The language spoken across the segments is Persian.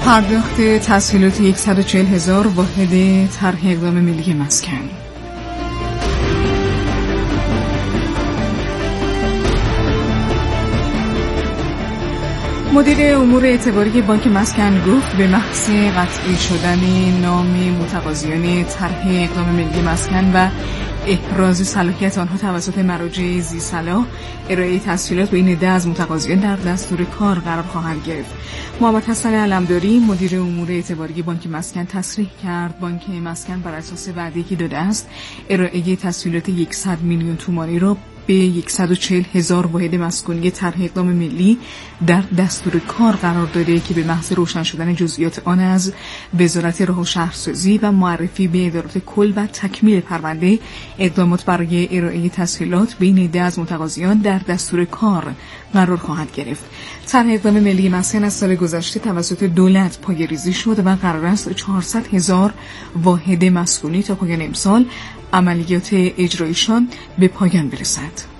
پرداخت تسهیلات 140,000 واحد طرح اقدام ملی مسکن. مدیر امور اعتباری بانک مسکن گفت به محض قطعی شدن نام متقاضیان طرح اقدام ملی مسکن و احراز صلاحیت آنها توسط مراجع ذی صلاح، ارائه تسهیلات به این عده از متقاضیان در دستور کار قرار خواهد گرفت. محمد حسن علمداری مدیر امور اعتباری بانک مسکن تصریح کرد بانک مسکن بر اساس وعده‌ای که داده است ارائه تسهیلات 100 میلیون تومانی را به 140,000 واحد مسکونی طرح اقدام ملی در دستور کار قرار داده که به محض روشن شدن جزئیات آن از وزارت راه و شهرسازی و معرفی به ادارات کل و تکمیل پرونده اقدامات برای ارائه تسهیلات بین عده از متقاضیان در دستور کار قرار خواهد گرفت. طرح اقدام ملی مسکن از سال گذشته توسط دولت پایه‌ریزی شد و قرار است 400,000 واحد مسکونی تا پایان امسال عملیات اجرایشان به پایان برسد.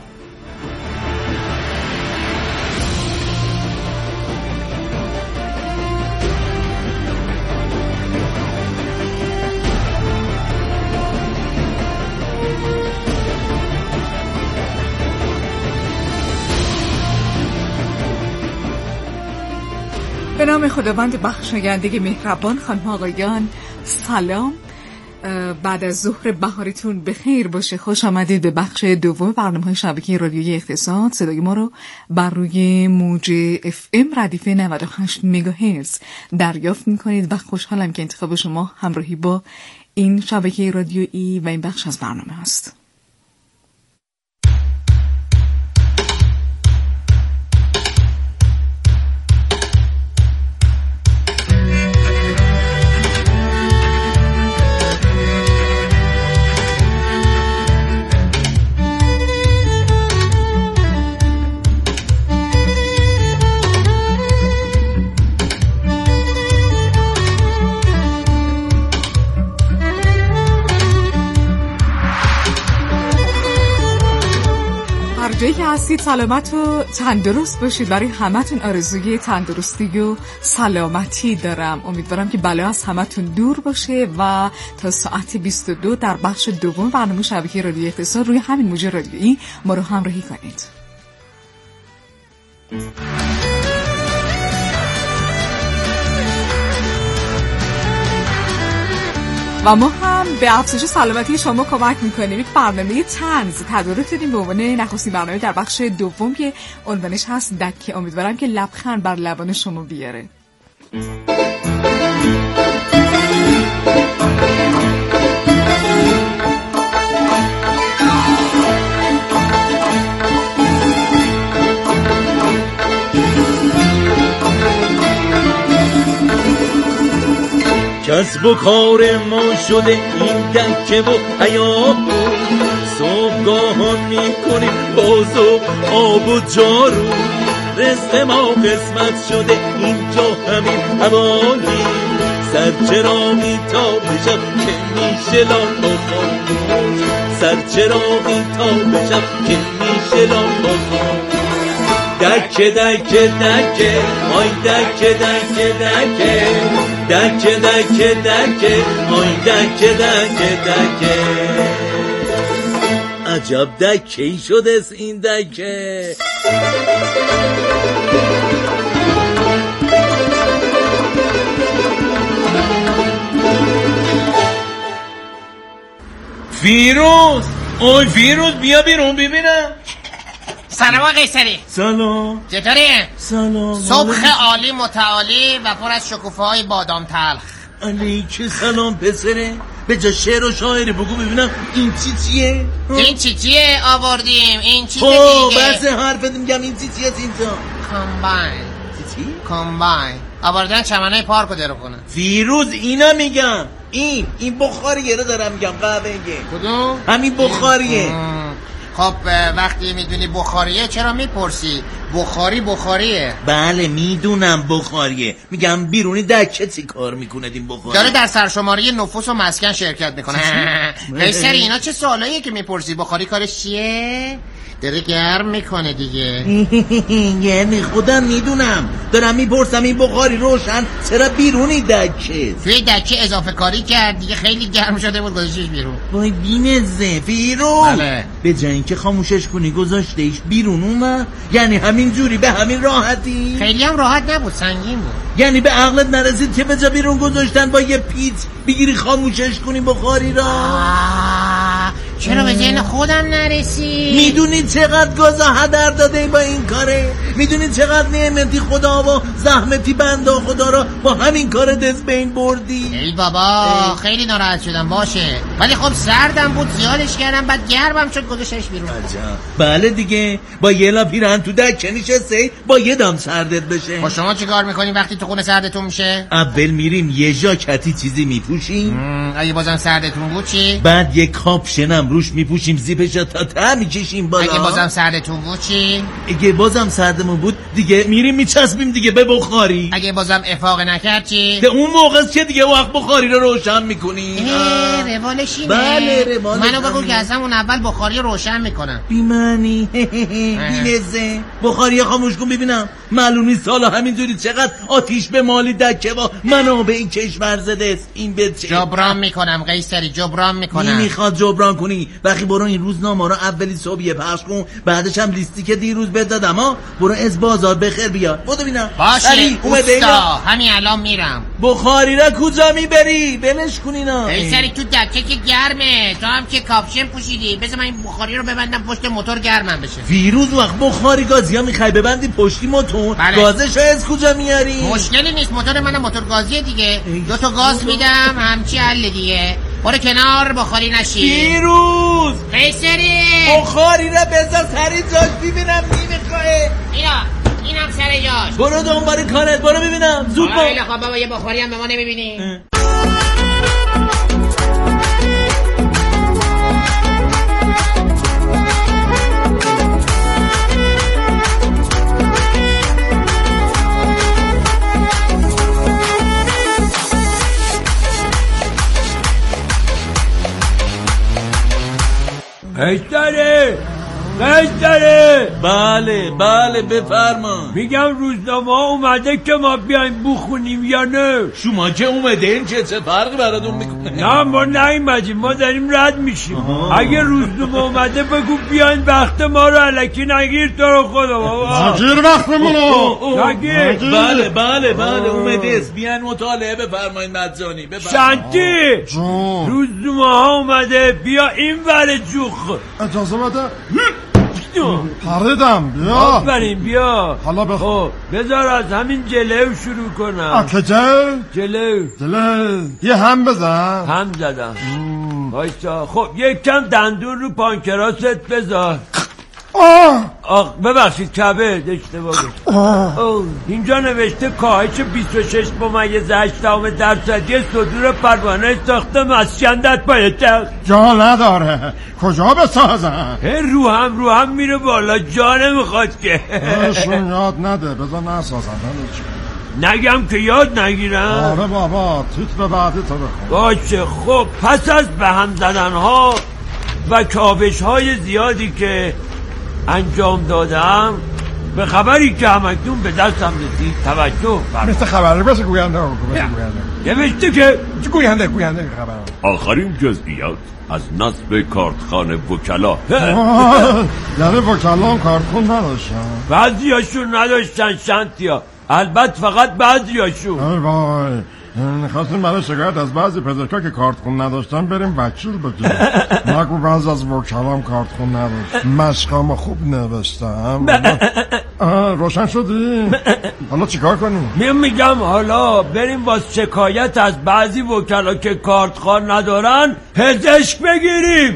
به نام خداوند بخشاینده مهربان. خانم آقایان سلام، بعد از ظهر بهارتون بخیر باشه. خوش آمدید به بخش دوم برنامه‌های شبکه رادیویی اقتصاد. صدای ما رو بر روی موج FM ردیف 98 مگاهرتز دریافت می‌کنید و خوشحالم که انتخاب شما همراهی با این شبکه رادیویی و این بخش از برنامه است. جایی که هستید سلامت و تندرست باشید. برای همتون آرزوی تندرستی و سلامتی دارم. امیدوارم که بلا از همتون دور باشه و تا ساعت 22 در بخش دوم برنامه شبکه رادیویی اقتصاد روی همین موج رادیویی ما رو همراهی کنید. و ما هم به افزایش سلامتی شما کمک میکنیم. یک برنامه طنز تدارک داریم به عنوان نخستین برنامه در بخش دوم که عنوانش هست دکه. امیدوارم که لبخند بر لبان شما بیاره. کسب و کار ما شده این دکه و حیاب، صبحگاهان میکنیم باز و آب و جارو، رزق ما قسمت شده اینجا همین حوالی، سرچراغی تا بشب که میشه لال با خاموش، سرچراغی تا بشب که میشه لال با خاموش. دکه دکه دکه آی دکه دکه دکه دکه دکه دکه آی دکه دکه دکه. عجب دکه‌ای شده این دکه. فیروز، اوی فیروز بیا بیرون ببینم. سلام آقای قیصری. سلام. چطوری؟ سلام. صبح عالی متعالی و پر از شکوفه‌های بادام تلخ. علیک سلام پسره. به جا شعر و شاعری بگو ببینم این چیه؟ این چیه آوردیم؟ این چیه دیگه؟ بس حرف میگم این چیه اینجا؟ کامباین. چی؟ کامباین. آوردن چمنه پارکو درو کنن. فیروز اینا میگم. این بخاریه رو دارم میگم. قهوه‌ایه. کدوم؟ همین بخاریه. خب وقتی میدونی بخاریه چرا میپرسی؟ بخاریه. بله میدونم بخاریه، میگم بیرونی دکه چی کار میکنه این بخاری؟ داره در سرشماری نفوس و مسکن شرکت میکنه. قیصر اینا چه سوالاییه که میپرسی؟ بخاری کارش چیه؟ داره گرم میکنه دیگه. یعنی خودم میدونم، دارم میپرسم این بخاری روشن چرا بیرونی دکه؟ توی دکه اضافه کاری کرد دیگه، خیلی گرم شده بود گذاشتش بیرون. وای بی‌نظه فیرون. بله. به جای اینکه خاموشش کنی گذاشتهش بیرون اومد؟ یعنی همین جوری به همین راحتی؟ خیلی هم راحت نبود، سنگین بود. یعنی به عقلت نرسید که به جا بیرون گذاشتن با یه پیچ بگیری خاموشش کنی بخاری را؟ چرا به ذهن خودم نرسید؟ میدونی چقدر گازا هدر داده با این کاره؟ میدونی چقدر نعمتی خدا و زحمتی بنده خدا را با همین کار دست بین بردی؟ ای بابا خیلی ناراحت شدم. باشه ولی خب سردم بود زیادش کردم، بعد گرمم شد گذاشتش بیرون. بله دیگه، با یه لا پیرهن تو دکه نشسته با یه دم سردت بشه. با شما چی کار میکنیم وقتی تو خونه سردتون میشه؟ اول میریم یه جاکتی چیزی میپوشیم. اگه بازم سردتون بود چی؟ بعد یه کاپشنم روش میپوشیم زیپش تا ته میکشیم بالا. اگه بازم سردتون بود چی؟ اگه بازم سردمون بود دیگه میریم میچسبیم دیگه به بخاری. اگه بازم افاق نکرد چی؟ به اون موقع که دیگه وقت بخاری رو روشن میکنی. روالش اینه. بله روالش. منو بگو که از همون اول بخاری روشن میکنم. بیمانی بیلزه بخاری خاموش کن ببینم. معلوم نیست حالا همینجوری چقدر آتیش به مالی دکه و منابع این کشور زده است. این به چه؟ جبران میکنم قیصری، جبران میکنم. نمیخواد جبران کنی. وقتی برو این روزنامه رو اولی صبح یه پخش کن، بعدش هم لیستی که دیروز بهت دادم ها برو از بازار بخیر بیا. بودو ببینم. باشه اوستا همین الان میرم. بخاری را کجا میبری؟ بلش کن اینا. قیصری تو دکه که گرمه، تو هم که کاپشن پوشیدی. بذار من این بخاری رو ببندم پشت موتور گرمم بشه. فیروز وقت بخاری گازیا میخوای ببندی پشتی موتور؟ بله. گازش از کجا میاری؟ مشکلی نیست، موتور من موتور گازیه دیگه. 2 تا گاز میدم همچی حل دیگه. برو کنار بخاری نشی. فیروز قیصری بخاری را بذار سر جاش ببینم نمیخواه. اینم سر جاش. برو دنبال کارت، برو ببینم زود برو. خیلی خب بابا یه بخاری هم به ما نمیبینی؟ قیصره بله بفرما. میگم روزنامه اومده که ما بیایم بخونیم یا نه؟ شما که اومدین چه فرقی براتون میکنه؟ نه ما نیومدیم، ما داریم رد میشیم. اگه روزنامه اومده بگو بیاین وقت ما رو الکی نگیر تو رو خدا بابا. نگیر وقتمونو نگیر. بله اومده است. بیان مطالعه بفرمایید مجانی. شنتی روزنامه ها اومده، بیا این ور جوخ. اجازه بده. پردم بیا. آفرین بیا. حالا بخور. بذار از همین جلو شروع کنم. جلو یه هم بزن. هم زدم. بایستا. خب یک کم دندون رو پانکراست بذار. ببخشید کبد اشتباه گفتم. اینجا نوشته کاهش 26.8% صدور پروانه ساخت مسکندت باید جا نداره. کجا بسازن؟ رو هم میره بالا، جا نمیخواد که. شون یاد نده بذار نسازن. نگم که یاد نگیرم. آره بابا تیتر بعدی تو بخون. باشه. خب پس از به هم زدن ها و کاوش های زیادی که انجام دادم، به خبری که همکنون به دستم رسید توجه فرمایید. مثل خبری بشه گوینده. نوشته که گوینده خبر. آخرین جزئیات از نصب کارتخانه وکلا. یعنی وکلا هم کارتخون نداشتن؟ بعضیاشون نداشتن شنتیا، البته فقط بعضیاشون. ای وای خواستیم برای شکایت از بعضی پزشکا که کارتخون نداشتن بریم وکیل بگیریم. نگو بعضی از وکلام کارتخون نداشت. مشقامو خوب نوشتم. روشن شدی؟ حالا چیکار کنیم؟ میگم حالا بریم واسه شکایت از بعضی وکلا که کارتخوان ندارن پزشک بگیریم.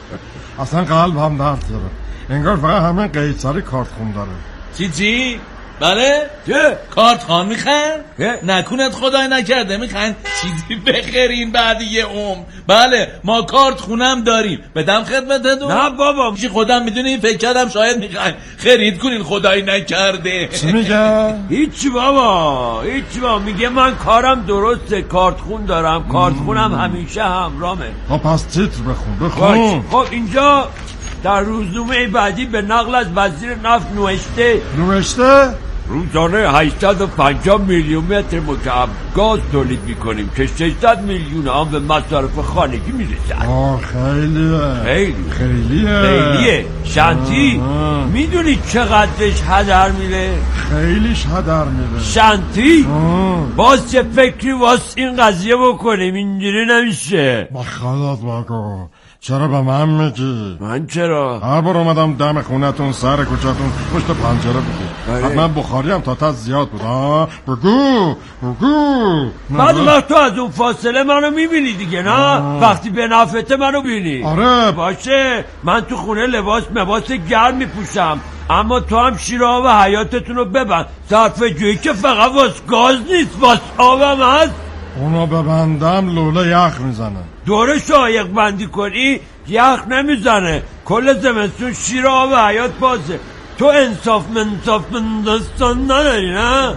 اصلا قلب هم درد داره. انگار فقط همین قیصری کارتخون داره. چی؟ بله؟ چه؟ کارت خان میخن؟ چه؟ نکنت خدای نکرده میخن چیزی بخرین بعد یه بله ما کارت خونم داریم بدم خدمتتون؟ نه بابا خودم میدونین فکر کردم شاید میخواین خرید کنین خدای نکرده. چی میگه؟ هیچ بابا میگه من کارم درسته، کارت خون دارم، کارت خونم همیشه همرامه. پس تیتر بخون. خب اینجا در روزنامه بعدی به نقل از وزیر نفت نوشته روزانه 850 میلیون متر مکعب گاز تولید میکنیم که 600 میلیون آن به مصارف خانگی میرسد. خیلیه. شنتی میدونی چقدرش هدر میره؟ خیلیش هدر میره. شنتی باز چه فکری واسه این قضیه بکنیم؟ اینجوری نمیشه. با خودت بگو چرا به من میگی؟ من چرا؟ هر بار اومدم دم خونتون سر کوچه‌تون پشت پنجره بودی. حتما بخاری هم تا زیاد بود. بگو بعد تو از اون فاصله منو میبینی دیگه نه؟ وقتی به نفته منو بینی. آره باشه من تو خونه لباس گرم میپوشم، اما تو هم شیره و حیاتتون رو ببند. صرفه جویی که فقط واس گاز نیست، واس آبم هست. اونو ببندم لوله یخ میزنه. دوره شایق بندی کنی یخ نمیزنه. کل زمستون شیر آب حیات بازه. تو انصاف داستان نداری نه؟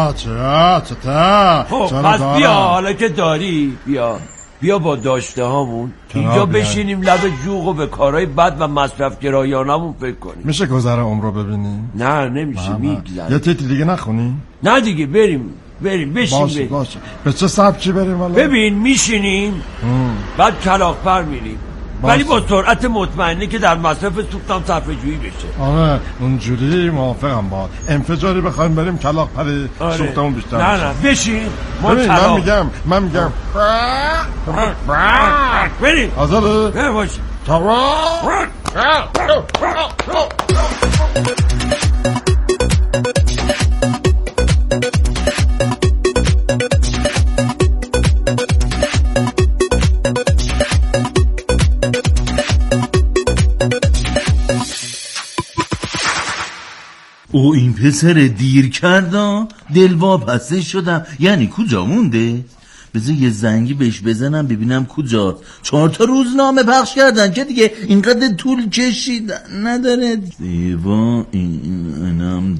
چرا خب پس بیا حالا که داری بیا با داشته هامون اینجا بشینیم لب جوغ و به کارهای بد و مصرف گرایانمون فکر کنیم. میشه گذر عمر رو ببینیم؟ نه نمیشه، میگذره. یه تیتر دیگه نخونی؟ نه دیگه بریم بشین. باشه به چه سبکی بریم والا؟ ببین میشینیم بعد کلاغ‌پر میریم، ولی با سرعت مطمئنه که در مصرف سوختم صرفه جویی بشه. آره اونجوری موافقم با انفجاری بخوایم بریم کلاغ‌پری سوختمون بیشتر. نه بشین من میگم بریم آزاده باشه. او این پسر دیر کرده دلواپسه شدم. یعنی کجا مونده؟ بذار یه زنگی بهش بزنم ببینم کجاست. 4 روزنامه پخش کردن که دیگه اینقدر طول کشید نداره. دیوا اینم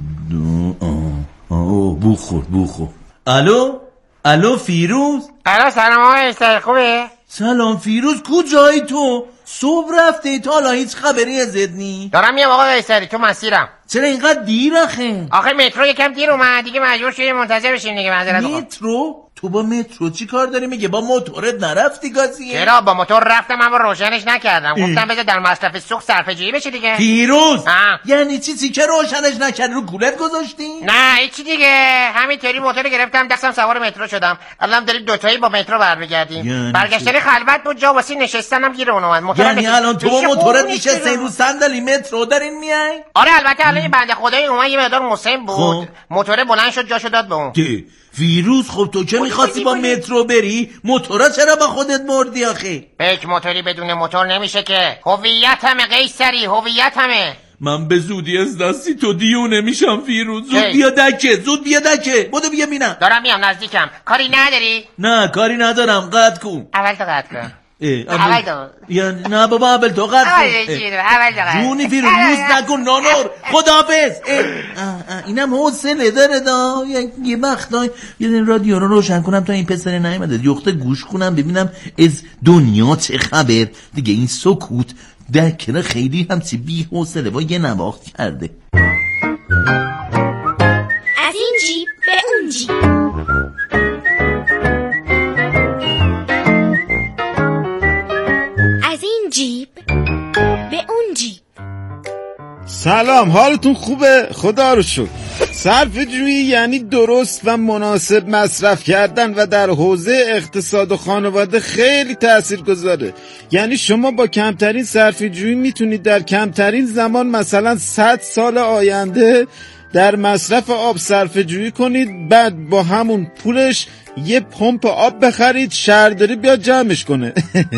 بخور. الو فیروز. سلام آقای استر خوبه؟ سلام فیروز کجایی تو؟ صبح رفته تا حالا هیچ خبری ازت نی؟ دارم میام آقای استری تو مسیرم. چرا اینقدر دیر آخه مترو یکم دیر اومد دیگه مجبور شدیم منتظر بشیم دیگه. مترو؟ تو با مترو چی کار داری؟ میگه با موتورت نرفتی گازیه؟ چرا با موتور رفتم اما روشنش نکردم. گفتم بذار در مصرف سوخت صرفه جویی بشه دیگه. فیروز یعنی چی که روشنش نکردی رو کولت گذاشتی؟ نه هیچ دیگه، همینطوری موتور گرفتم دستم سوار مترو شدم. الان داریم دوتایی با مترو برمیگردیم. برگشتن خلوت بود جا واسه نشستنم گیر اون اومد. یعنی الان تو با موتورت نشستی رو صندلی مترو دارین میای؟ آره البته الان بنده خدای اومد یه مقدار مسن بود. موتور بلند شد جاشو داد به اون. فیروز خب تو که میخواستی با مترو بری موتورا چرا با خودت مردی آخه؟ یک موتوری بدون موتور نمیشه که. هویتمه قیصری، هویتمه. من به زودی از دستی تو دیونه میشم فیروز. زود بیا دکه بودو بیا بینم. دارم میام نزدیکم. کاری نداری؟ نه کاری ندارم. قطع کن. اول تو قطع کن. اول تو یا نه بابا اول تو قطع کن. جونی فیروز روز نکن نانور. خداحافظ. اینم حوصله داره دا. یه وقتای یه رادیو رو روشن کنم تا این پسر نیومده یخته گوش کنم ببینم از دنیا چه خبر دیگه. این سکوت دکره خیلی همچی بی حوصله با یه نواخت کرده. از این جیب به اون جیب. از این جیب به اون جیب. سلام، حالتون خوبه؟ خدا رو شکر. صرفه جویی یعنی درست و مناسب مصرف کردن و در حوزه اقتصاد و خانواده خیلی تأثیر گذاره. یعنی شما با کمترین صرفه جویی میتونید در کمترین زمان مثلا 100 سال آینده در مصرف آب صرفه جویی کنید، بعد با همون پولش یه پمپ آب بخرید شهرداری بیاد جمعش کنه.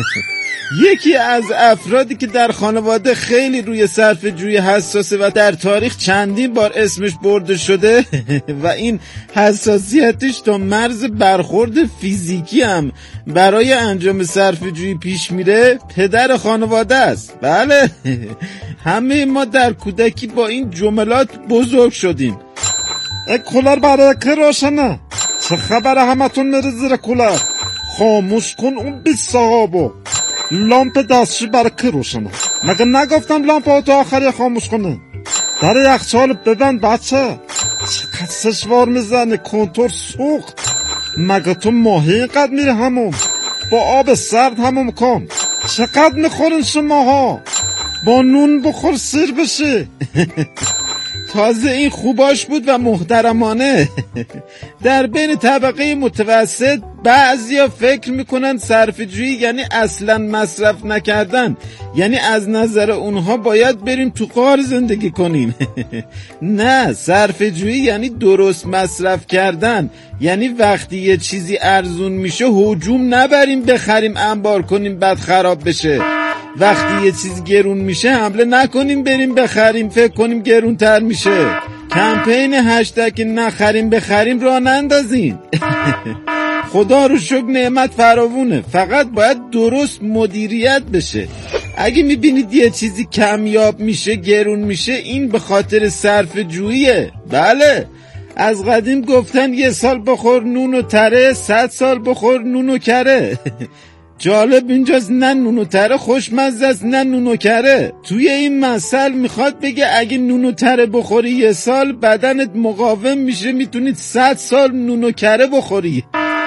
یکی از افرادی که در خانواده خیلی روی صرفه‌جویی حساسه و در تاریخ چندین بار اسمش برده شده و این حساسیتش تا مرز برخورد فیزیکی هم برای انجام صرفه‌جویی پیش میره، پدر خانواده است. بله، همه ما در کودکی با این جملات بزرگ شدیم. کولر برای که روشنه؟ چه خبره همتون میره زیر کولر؟ خاموش کن اون 20 صحابو. لامپ دستشی برای که روشنه؟ مگه نگفتم لامپ آتو آخری خاموش کنه؟ در یخچال ببند بچه. چقدر سشوار میزنه، کنتور سوخت. مگه تو ماهی اینقدر میره هموم؟ با آب سرد هموم کن. چقدر میخورین شماها؟ با نون بخور سیر بشه. تازه این خوباش بود و محترمانه. در بین طبقه متوسط بعضیا فکر میکنن صرفه‌جویی یعنی اصلا مصرف نکردن، یعنی از نظر اونها باید بریم تو غار زندگی کنیم. نه، صرفه‌جویی یعنی درست مصرف کردن، یعنی وقتی یه چیزی ارزون میشه هجوم نبریم بخریم انبار کنیم بعد خراب بشه. وقتی یه چیز گرون میشه حمله نکنیم بریم بخریم فکر کنیم گرون تر میشه. کمپین هشتگ نخریم بخریم را نندازین. خدا رو شکر نعمت فراوونه، فقط باید درست مدیریت بشه. اگه میبینید یه چیزی کمیاب میشه گرون میشه، این به خاطر صرفه‌جوییه. بله، از قدیم گفتن 1 سال بخور نون و تره، 100 سال بخور نون و کره. جالب اینجاست نه نون و تره خوشمزه است نه نون و کره. توی این مثل میخواد بگه اگه نون و تره بخوری 1 سال بدنت مقاوم میشه، میتونید 100 سال نون و کره بخوری.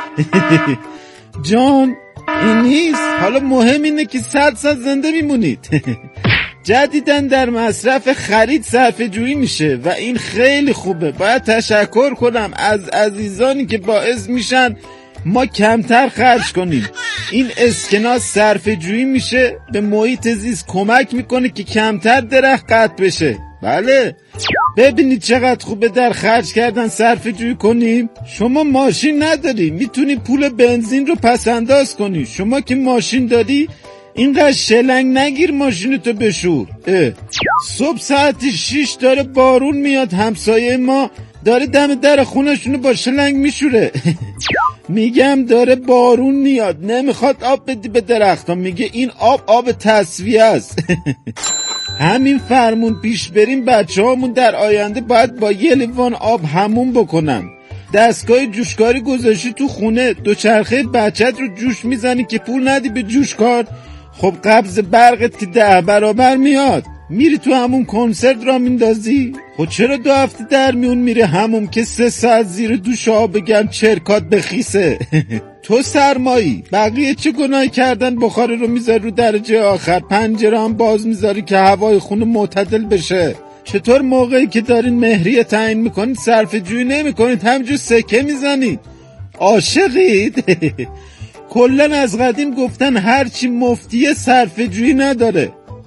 جان این نیست، حالا مهم اینه که 100 سال زنده میمونید. جدیدن در مصرف خرید صرفه‌جویی میشه و این خیلی خوبه. باید تشکر کنم از عزیزانی که باعث میشن ما کمتر خرج کنیم. این اسکناس صرفه‌جویی میشه، به محیط زیست کمک میکنه که کمتر درخت قطع بشه. بله، ببینید چقدر خوبه در خرج کردن صرفه‌جویی کنیم. شما ماشین نداری، میتونی پول بنزین رو پس انداز کنی. شما که ماشین داری اینقدر شلنگ نگیر ماشینتو بشور. صبح ساعت 6 داره بارون میاد، همسایه ما داره دم در خونشونو با شلنگ میشوره. میگم داره بارون میاد، نمیخواد آب بدی به درختان، میگه این آب تصفیه است. همین فرمون پیش بریم بچه‌هامون در آینده باید با 1 لیوان آب حموم بکنن. دستگاه جوشکاری گذاشتی تو خونه، دوچرخه بچت رو جوش میزنی که پول ندی به جوشکار، خب قبض برقت که 10 برابر میاد. میری تو همون کنسرت را میندازی. خب چرا 2 هفته در میون میره همون که 3 ساعت زیر دوش آب بگن چرکات بخیسه. تو سرمایی، بقیه چه گناهی کردن بخاره رو میذاری رو درجه آخر، پنجره هم باز میذاری که هوای خونه معتدل بشه. چطور موقعی که دارین مهریه تعیین میکنید صرفه‌جویی نمیکنید، همینجور سکه میزنید؟ عاشقید؟ کلن از قدیم گفتن هرچی مفتیه صرفه‌جویی نداره.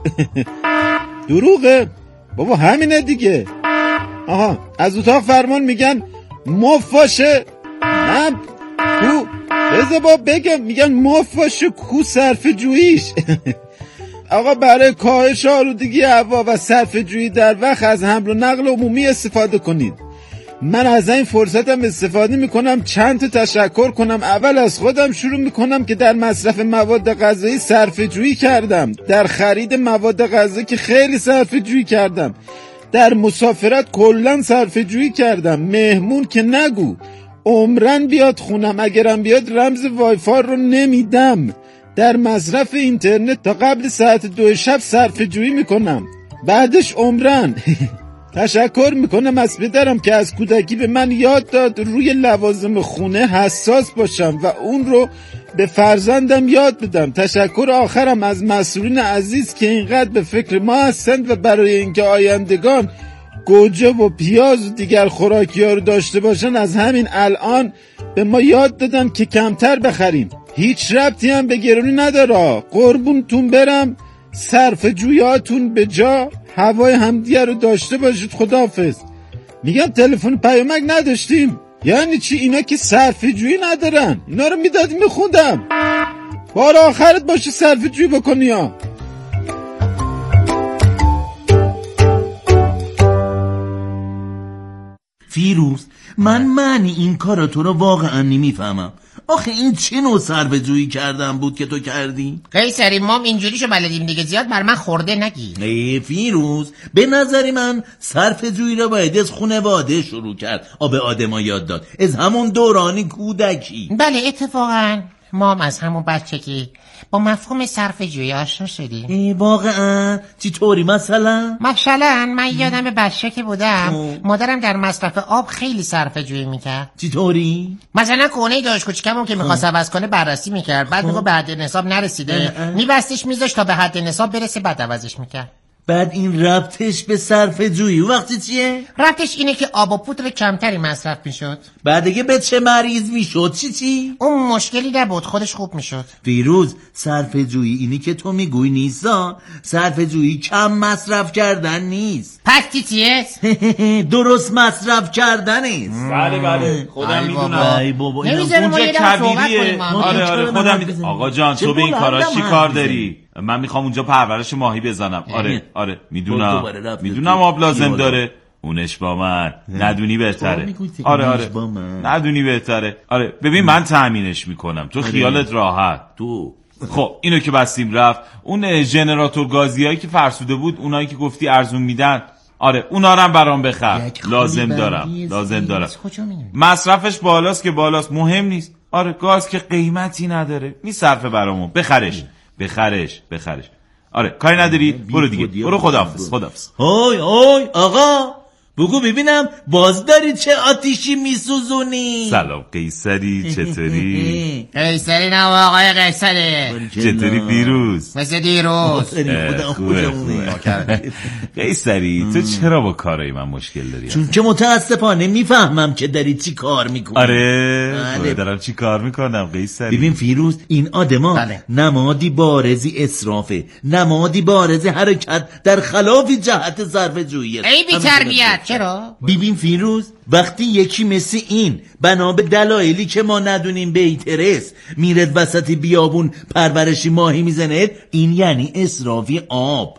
دروغه بابا، همینه دیگه. آها، از اتاق فرمان میگن مفاشه. من کو بذار با بگم، میگن مفاشه کو صرفه‌جوییش. آقا برای کاهش آلودگی هوا و صرفه‌جویی در وقت از حمل و نقل عمومی استفاده کنید. من از این فرصتم استفاده میکنم چند تا تشکر کنم. اول از خودم شروع میکنم که در مصرف مواد غذایی صرفه‌جویی کردم، در خرید مواد غذایی که خیلی صرفه‌جویی کردم، در مسافرت کلا صرفه‌جویی کردم. مهمون که نگو، عمرن بیاد خونم، اگرم بیاد رمز وایفای رو نمیدم. در مصرف اینترنت تا قبل ساعت 2 شب صرفه‌جویی میکنم، بعدش عمرن. تشکر میکنم از پدرم که از کودکی به من یاد داد روی لوازم خونه حساس باشم و اون رو به فرزندم یاد بدم. تشکر آخرم از مسئولین عزیز که اینقدر به فکر ما هستند و برای اینکه آیندگان گوجه و پیاز و دیگر خوراکی ها رو داشته باشن از همین الان به ما یاد دادن که کمتر بخریم. هیچ ربطی هم به گرونی نداره. قربونتون برم، صرفه‌جوییاتون به جا، هوای همدیگه رو داشته باشید. خداحافظ. میگم تلفن پیامک نداشتیم. یعنی چی؟ اینا که صرفه‌جویی ندارن، اینا رو میدادیم میخوندم. بار آخرت باشه صرفه جویی بکنی ها. فیروز، من معنی این کارا تو رو واقعا نمیفهمم. آخه این چه نوع صرفه جویی کردن بود که تو کردی؟ قیصری ما اینجوریشو بلدیم دیگه، زیاد بر من خورده نگی. ای فیروز، به نظر من صرفه جویی رو باید از خانواده شروع کرد، به آدما یاد داد، از همون دورانی کودکی. بله اتفاقا ما از همون بچگی با مفهوم صرفه جویی آشنا شدیم. واقعا؟ چطوری مثلا من یادم بچه که بودم مادرم در مصرف آب خیلی صرفه جویی میکرد. چطوری؟ مثلا کونه داشت کوچیکمون که میخواست عوض کنه بررسی میکرد، بعد میگه به حد نصاب نرسیده میبستش میذاشت تا به حد نصاب برسه، بعد عوضش میکرد. بعد این ربطش به صرفه جویی وقتی چیه؟ ربطش اینه که آب و پودر کمتری مصرف میشد. بعد دیگه به چه مریض میشد؟ چی؟ اون مشکلی نبود، خودش خوب میشد. فیروز، صرفه جویی اینی که تو میگوی نیستا، صرفه جویی کم مصرف کردن نیست. پس چیه؟ درست مصرف کردن نیست. بله خودم میدونم. ای بابا نمیذارم ما یه دفعه صحبت کنیم. آره خودم میدونم. آقا جان تو به این کارا چی کار داری؟ من میخوام اونجا پرورش ماهی بزنم. آره میدونم آب لازم داره. اونش با من ندونی بهتره. آره ندونی بهتره. آره ببین من تأمینش میکنم، تو خیالت راحت. تو خب اینو که بستیم رفت، اون ژنراتور گازیایی که فرسوده بود، اونایی که گفتی ارزون میدن، آره اونا رو هم برام بخر. لازم دارم. مصرفش بالاست که بالاست، مهم نیست. آره گاز که قیمتی نداره، میصرفه برامون. بخرش. آره کاری نداری، برو دیگه، برو. خداحافظ. های آقا بگو ببینم باز داری چه آتیشی میسوزونی؟ سلام قیصری، چطوری؟ قیصری نه آقای قیصری. چطوری فیروز؟ مثل دیروز. خوبه. قیصری تو چرا با کارای من مشکل داری؟ چون که متاسفانه میفهمم که داری چی کار میکنی. آره دارم چی کار میکنم قیصری. ببین فیروز، این آدما نمادی بارزی اسرافه، نمادی بارزی حرکت در خلاف جهت صرفه جویی. ای بی تربیت. چرا؟ ببین فیروز، وقتی یکی مثل این بنا به دلایلی که ما ندونیم بیترس میرد وسط بیابون پرورشی ماهی میزنه، این یعنی اسرافی آب.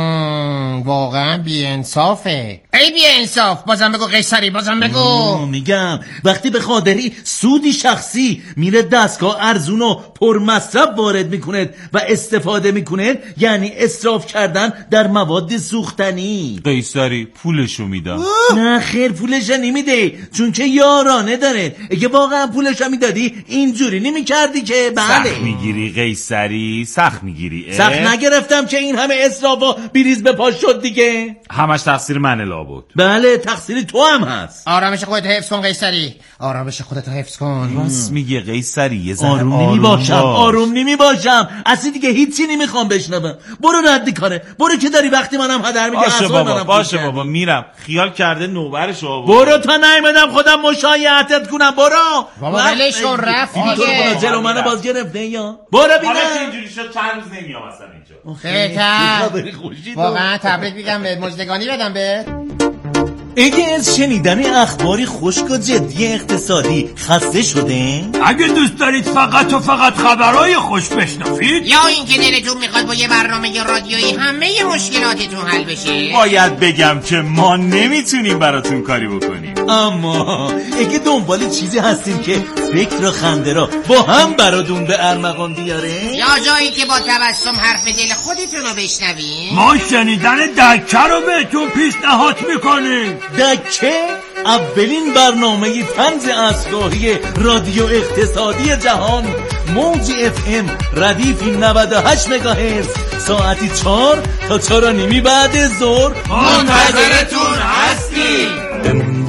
واقعا بی انصافه. ای بی انصاف. بازم بگو قیصری، بازم بگو. میگم وقتی به خاطری سودی شخصی میره دستگاه ارزون و پرمصرف وارد میکنه و استفاده میکنه، یعنی اسراف کردن در مواد سوختنی. قیصری پولشو میدم. نه خیر، پولشو نمیده، چون که یارانه داره. اگه واقعا پولشو میدادی اینجوری نمیکردی که. بله سخت میگیری قیصری، سخت میگیری. سخت نگرفتم که این همه اسرافا بیریز به پاش شد دیگه. همش تقصیر منه لابد. بله تقصیر تو هم هست. آرامش خودت حفظ کن قیصری، آرامش خودت حفظ کن. راست میگه قیصری، یه ذره آروم نمیباشم اصلا دیگه هیچی نمیخوام بشنوم. برو رد کاره، برو که داری وقتی منم هدر میگه. باشه بابا میرم، خیال کرده نوبرشو. برو تا نیومدم خودم مشایعتت کنم. برو بابا ولشون رفت دیگه. جلو منو باز گرفته یا برو ببینم. حالا اینجوری شد چند روز نمیام اصلا اینجا. واقعا تبریک میگم بهت، مجدگانی بدم بهت. اگه از شنیدن اخباری خشک و جدی اقتصادی خسته شده، اگه دوست دارید فقط خبرهای خوش بشنوید، یا اینکه دلتون میخواد با یه برنامه رادیویی همه مشکلاتتون حل بشه، باید بگم که ما نمیتونیم براتون کاری بکنیم. اما اگه دنبال چیزی هستیم که فکر و خنده را با هم براتون به ارمغان بیاره، یا جایی که با تبسم حرف دل خودتون رو بشنویم، ما شنیدن دکه رو بهتون پیشنهاد میکنیم. دکه اولین برنامه طنز اسراری رادیو اقتصادی جهان، موج FM ردیفی 98 مگاهرتز، ساعتی 4 تا 4:30 بعد ظهر منتظرتون هستیم. بمون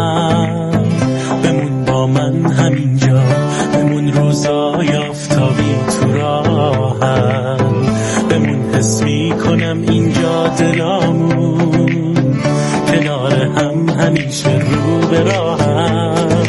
با من همینجا، بمون روزای آفتابی تو راهم، بمون حس میکنم اینجا دلامون کنار هم همیشه رو به راهم.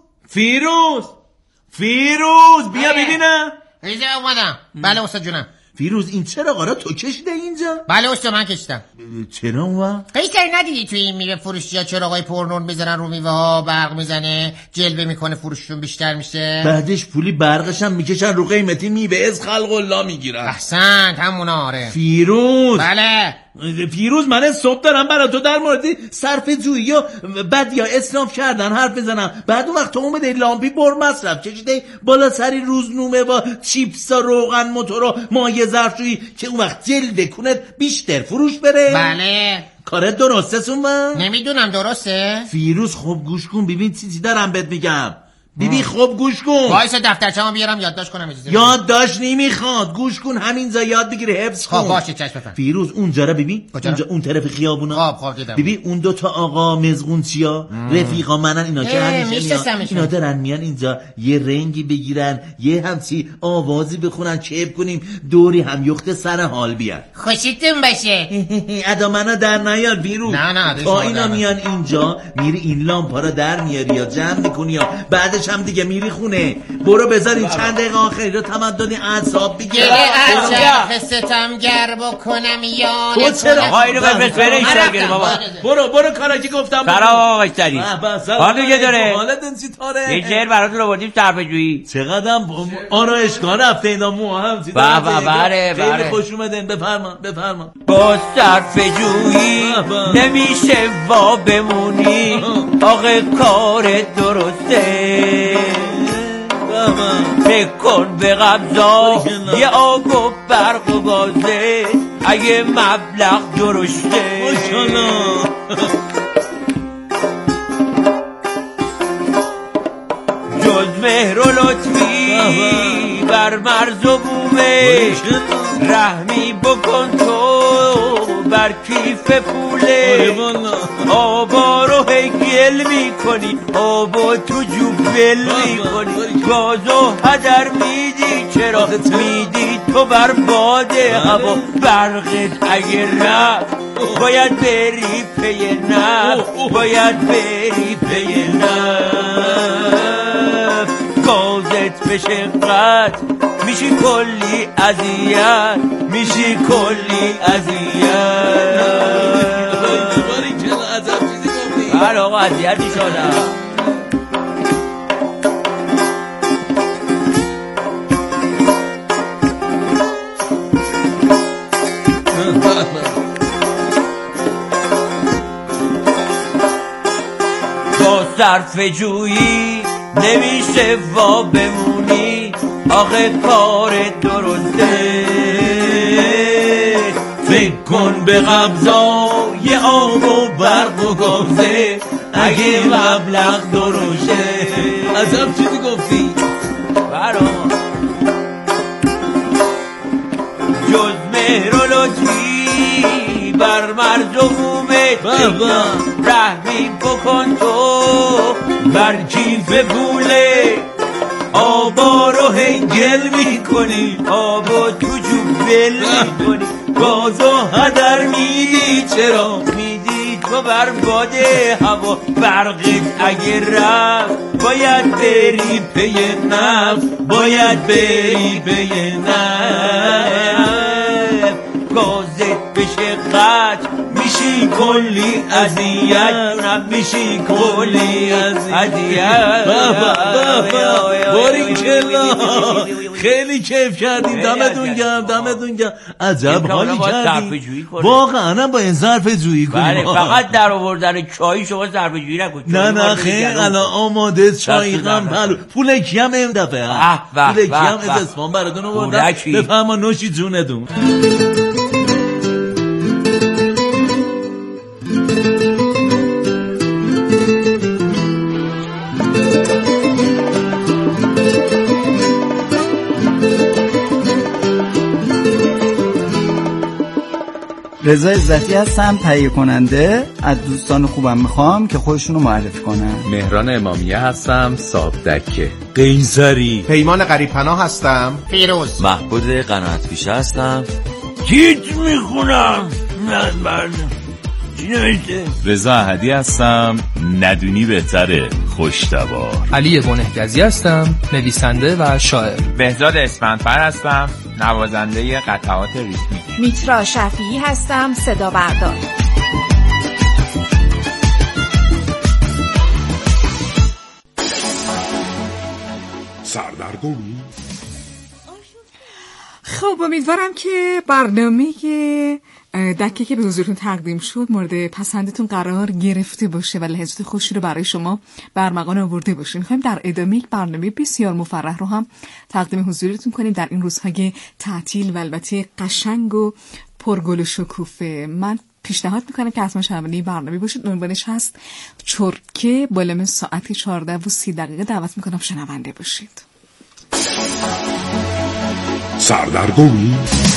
فیروز بیا ببینم. ریزه اومدم. بله استاد جونم. فیروز این چراغا رو تو کشیده اینجا؟ بله استاد من کشیدم. چرا اون؟ قیصر ندیدی توی این میره فروشی‌ها چراغای پرنور میذارن رو میوه ها، برق میزنه، جلوه میکنه، فروششون بیشتر میشه، بعدش پولی برقش هم میکشن رو قیمتی میوه از خلق الله میگیرن. احسنت همونا. آره فیروز. بله فیروز من صبح دارم برای تو در مورد صرف جویی یا بد یا اسراف کردن حرف بزنم، بعد اون وقت تو اومده لامپی بر مصرف کشیده بالا سری روزنامه و چیپس و روغن موتور و مایع ظرفشویی که اون وقت جلوه کنه بیشتر فروش بره. بله کارت درسته سون؟ نمیدونم درسته. فیروز خوب گوش کن ببین چیزی دارم بهت میگم. بیبی خوب گوش کن. وایسا دفترچه‌مو بیارم یادداشت کنم اجازه. یادداشت نمیخواد، گوش کن همینجا یاد بگیری حفظ کن. خب باشه چشم بفرم. فیروز اونجا رو ببین، اونجا اون طرف خیابونا. خب دیدم. ببین اون دو تا آقا مزغونچیا رفیقا منن، اینا که همیشه اینا دارن میان اینجا یه رنگی بگیرن، یه همچی آوازی بخونن، چپ کنیم دوری هم یخت سر حال بیان. خوشیتون باشه. ادا منو در نیار فیروز. نه تا اینا میان اینجا میری این لامپا رو در میاری یا جمع میکنی یا بعدش هم دیگه میری خونه. برو بذار این چند دقیقه آخری رو تمدن اعصاب بگیره. گله از ستمگر بکنم یا تو چرا آقا اینو بفرست بره این شاگرد بابا. برو کارا که گفتم. سلام آقا قشتری. حال دیگه داره. حالتون چطوره؟ یه شعر براتون آوردیم صرفه‌جویی. چقدرم آرایشگاه رفته اینا مو هم چیزا. بله خیلی خوش اومدین. بفرما. با صرفه‌جویی نمیشه وا بمونی، آقا کار درسته. فکر کن به قبضا یه آب و برق و گازه، اگه مبلغ درشته. جز مهر و لطفی بر مرز و بومه، رحمی بکن تو بر کیف پوله. آبا رو گل میکنی، آبا تو جوبل میکنی، گازو هدر میدی، چرا میدی تو بر باده هوا. برقت اگر رفت باید بری پی نفت، باید بری پی نفت. گازت بشه قط میشی کلی اذیت، میشی کلی اذیت. هر آقا اذیتی شدم. با صرفه‌جویی نمیشه وا بمونی، آخه کار درسته. فکر کن به قبضا یه آب و برق و گازه، اگه مبلغ درسته. عجب چیزی گفتی برام. جز مهر و لطفی بر مرز و بومه، رحمی بکن تو بر کیف پوله. آبا رو هنگل میکنی، آبا تو جوبل میکنی، گازو هدر میدی، چرا میدی تو بر باده هوا. برقت اگر رفت باید بری پی نفت، باید بری پی نفت. گازت بشه قطع میشی کلی اذیت، میشی کلی اذیت. باری کلا خیلی کیف کردیم. دمتون گرم. عجب حالی کردیم واقعا. با این صرفه‌جویی کنیم. بله فقط در آوردن چای شما صرفه‌جویی نکنید. نه خیلی الان آماده چای هم پلو. پولکی هم این دفعه پولکی هم از اسفان براتون آوردم. بفرما نوشی جونتون. رضا عزتی هستم، تهیه کننده. از دوستان خوبم میخوام که خودشونو معرفی کنن. مهران امامیه هستم، صاحب دکه. قیصری. پیمان قریب‌پناه هستم. فیروز. محمود قناعت پیشه هستم. کیت میخونم من چی نوشته؟ رضا احدی هستم، ندونی بهتره، خوشتبار. علی بنهگزی هستم، نویسنده و شاعر. بهزاد اسفندفر هستم، نوازنده قطعات ریتمیک. میترا شفیعی هستم، صدا بردار. سردرگمی. خب امیدوارم که برنامه دکه که به حضورتون تقدیم شد مورد پسندتون قرار گرفته باشه و لحظات خوشی رو برای شما برمغان آورده باشه. میخوایم در ادامه یک برنامه بسیار مفرح رو هم تقدیم حضورتون کنیم در این روزهای تعطیل و البته قشنگ و پرگل و شکوفه. من پیشنهاد میکنم که حتما شنونده برنامه باشید. عنوانش هست چرتکه. بالام ساعت 14:30 دعوت میکنم شنونده باشید. سردرگمی.